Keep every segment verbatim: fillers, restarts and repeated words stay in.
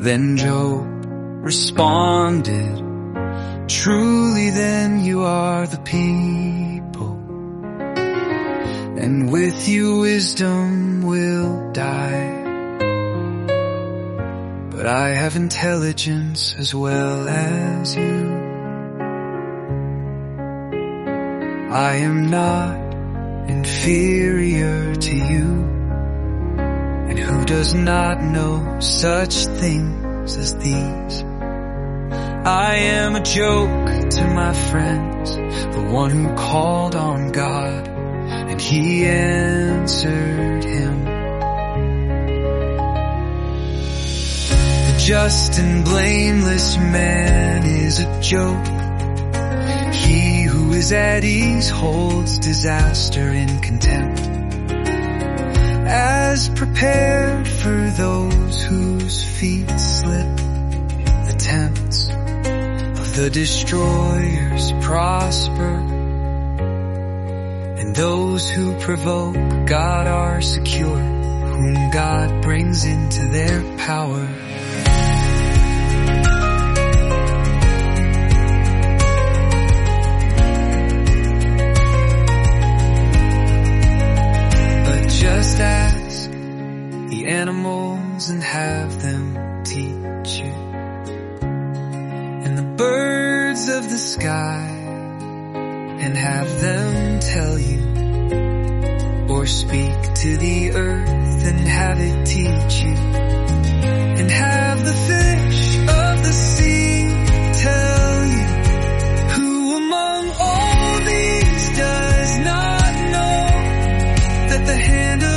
Then Job responded, truly then you are the people, and with you wisdom will die. But I have intelligence as well as you. I am not inferior to you. And who does not know such things as these? I am a joke to my friends, the one who called on God, and he answered him. The just and blameless man is a joke. He who is at ease holds disaster in contempt, as prepared for those whose feet slip. The attempts of the destroyers prosper, and those who provoke God are secure, whom God brings into their power. Just ask the animals and have them teach you, and the birds of the sky and have them tell you, or speak to the earth and have it teach you, and have the fish of the sea tell you. Who among all these does not know that the hand of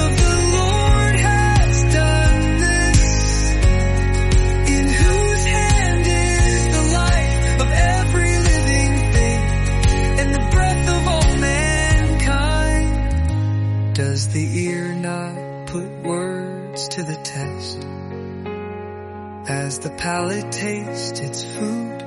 Does the ear not put words to the test, as the palate tastes its food?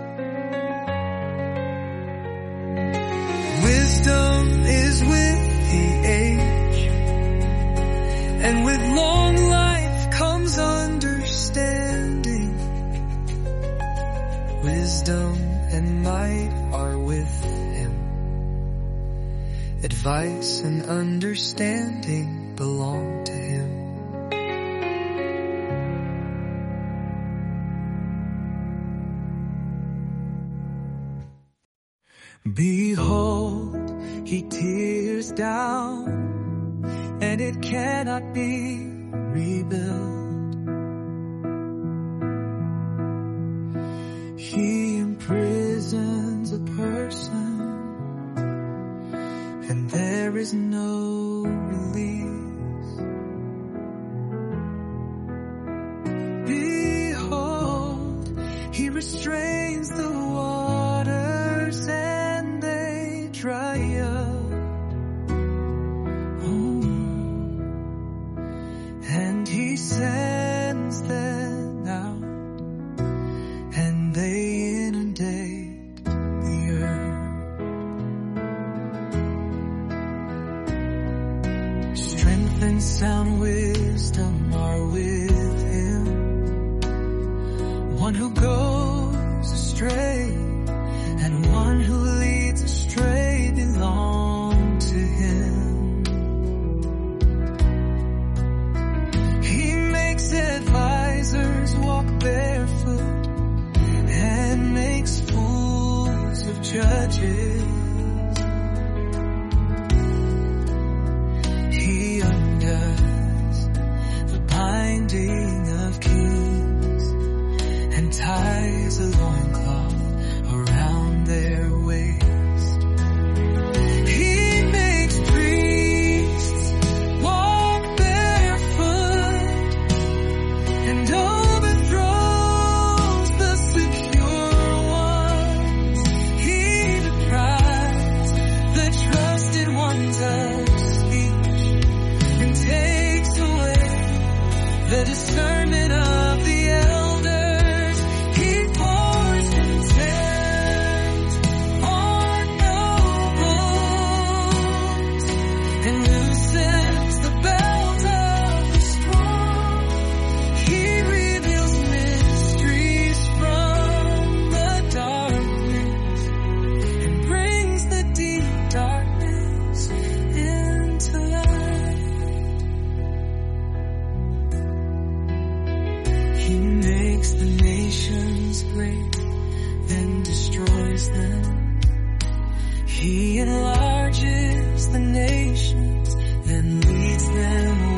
Wisdom is with the age, and with long life comes understanding. Wisdom and might are with him. Advice and understanding belong to him. Behold, he tears down, and it cannot be rebuilt. He imprisons a person, and there is no release. Behold, he restrains the waters and they dry up. Oh. And he sends them out, and they inundate the earth. And sound wisdom are with him. One who goes astray and one who leads astray belong to him. He makes advisors walk barefoot and makes fools of judges. Binding of kings and ties a loincloth around their waist. He makes priests walk barefoot and overthrows the secure ones. He deprives He enlarges the nations and leads them